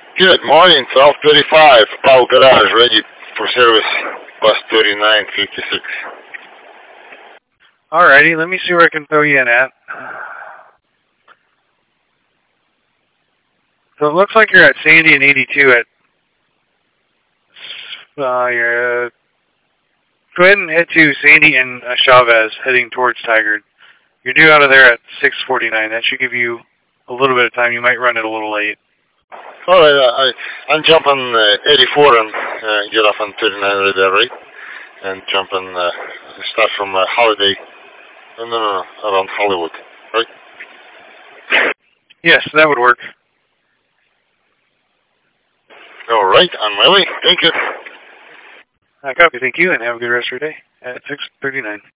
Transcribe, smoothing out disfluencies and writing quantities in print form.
Good morning, 12:35. Pau Garage ready for service. Bus 3956. Alrighty, let me see where I can throw you in at. So it looks like you're at Sandy and 82 at. You're. Go ahead and head to Sandy and Chavez, heading towards Tigard. You're due out of there at 6:49. That should give you a little bit of time. You might run it a little late. All right, I'm jumping 84 and get off on 39 right there, right? And jumping start from Holiday. No, around Hollywood, right? Yes, that would work. All right, on my way. Thank you. I copy. Thank you, and have a good rest of your day at 6:39.